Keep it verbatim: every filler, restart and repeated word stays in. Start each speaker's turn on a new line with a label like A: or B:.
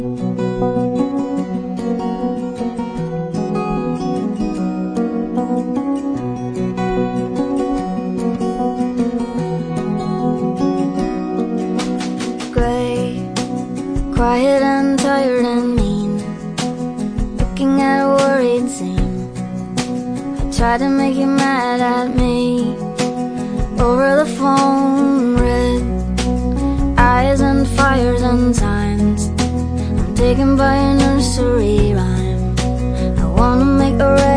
A: Gray, quiet and tired and mean, looking at a worried scene. I tried to make you mad at me over the phone. Red eyes and fires and signs, I'm taken by a nursery rhyme. I wanna make a